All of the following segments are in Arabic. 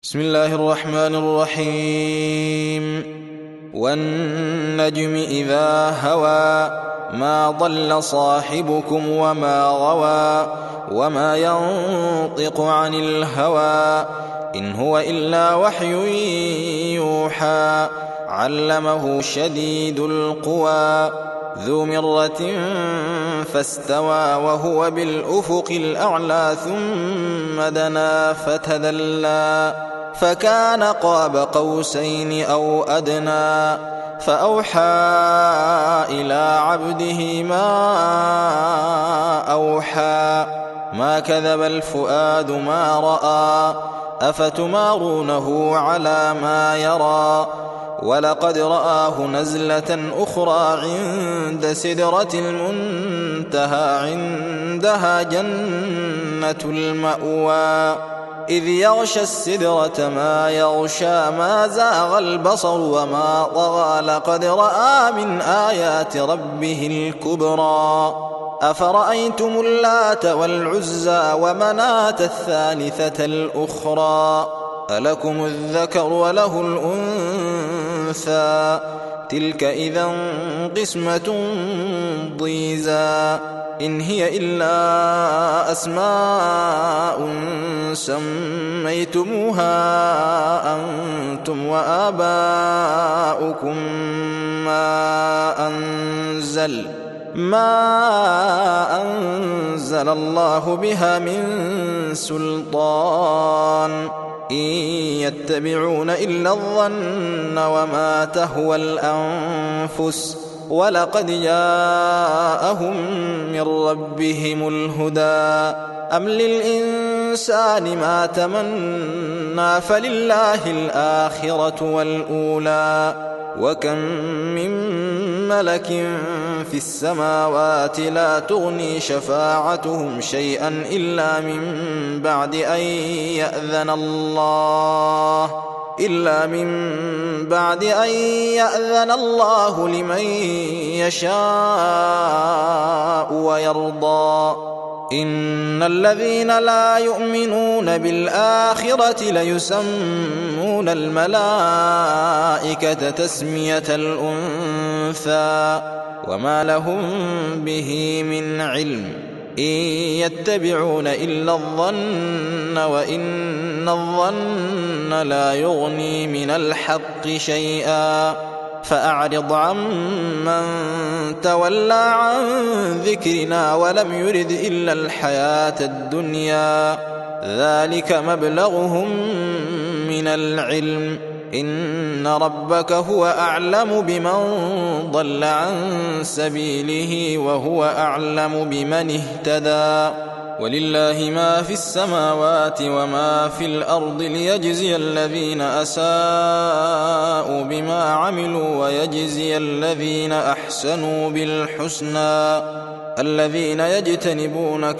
بسم الله الرحمن الرحيم والنجم إذا هوى ما ضل صاحبكم وما غوى وما ينطق عن الهوى إن هو إلا وحي يوحى علمه شديد القوى ذو مرة فاستوى وهو بالأفق الأعلى ثم دنا فتدلى فكان قاب قوسين أو أدنى فأوحى إلى عبده ما أوحى ما كذب الفؤاد ما رأى أفتمارونه على ما يرى ولقد رآه نزلة أخرى عند سدرة المنتهى عندها جنة المأوى إذ يغشى السدرة ما يغشى ما زاغ البصر وما طغى لقد رأى من آيات ربه الكبرى أفرأيتم اللات والعزى ومناة الثالثة الأخرى ألكم الذكر وله الأنثى تلك إذا قسمة ضيزى إن هي إلا أسماء سميتموها أنتم وآباؤكم ما أنزل الله بها من سلطان إن يتبعون إلا الظن وما تهوى الأنفس ولقد جاءهم من ربهم الهدى أم للإنسان ما تمنى فلله الآخرة والأولى وكم من ملك في السماوات لا تغني شفاعتهم شيئا إلا من بعد أن يأذن الله لمن يشاء ويرضى إن الذين لا يؤمنون بالآخرة ليسمون الملائكة تسمية الأنثى وما لهم به من علم إن يتبعون إلا الظن وإن الظن لا يغني من الحق شيئا فأعرض عمن تولى عن ذكرنا ولم يرد إلا الحياة الدنيا ذلك مبلغهم من العلم إن ربك هو أعلم بمن ضل عن سبيله وهو أعلم بمن اهتدى ولله ما في السماوات وما في الأرض ليجزي الذين أساءوا بما عملوا ويجزي الذين أحسنوا بالحسنى الذين يجتنبون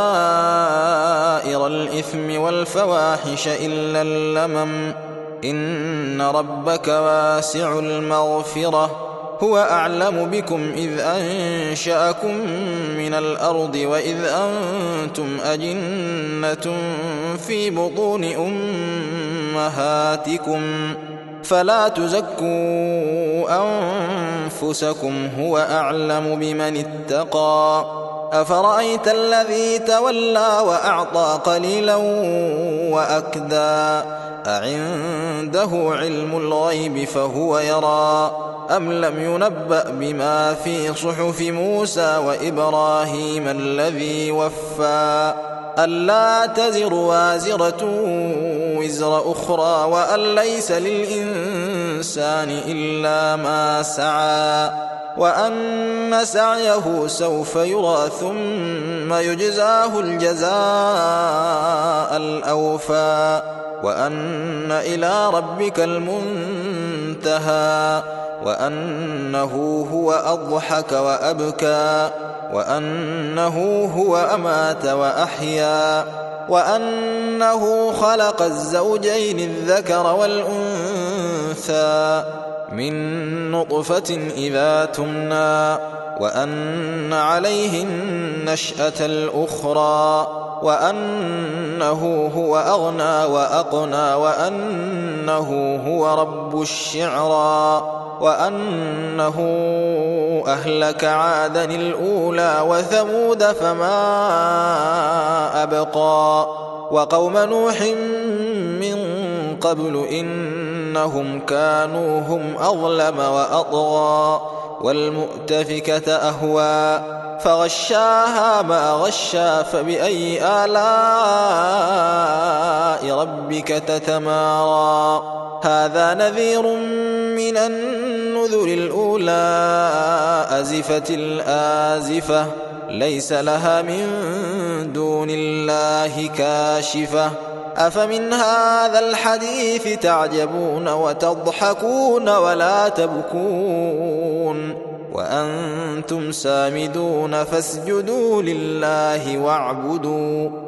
كبائر الإثم والفواحش إلا اللمم إن ربك واسع المغفرة هو أعلم بكم إذ أنشأكم من الأرض وإذ أنتم أجنة في بطون أمهاتكم فلا تزكوا أنفسكم هو أعلم بمن اتقى أفرأيت الذي تولى وأعطى قليلا وأكدى أعنده علم الغيب فهو يرى أم لم ينبأ بما في صحف موسى وإبراهيم الذي وفى ألا تزر وازرة وزر أخرى وأن ليس للإنسان إلا ما سعى وأن سعيه سوف يرى ثم يجزاه الجزاء الأوفى وأن إلى ربك المنتهى وأنه هو أضحك وأبكى وأنه هو أمات وأحيا وأنه خلق الزوجين الذكر والأنثى من نطفة إذا تمنى وأن عليه النشأة الأخرى وأنه هو أغنى وأقنى وأنه هو رب الشعرى وأنه أهلك عادا الأولى وثمود فما أبقى وقوم نوح من قبل إنهم كانوا هم أظلم وأطغى والمؤتفكة أهوى فغشاها ما غشى فبأي آلاء ربك تتمارى هذا نذير من النذر الأولى أزفت الآزفة ليس لها من دون الله كاشفة أفمن هذا الحديث تعجبون وتضحكون ولا تبكون وأنتم سامدون فاسجدوا لله واعبدوا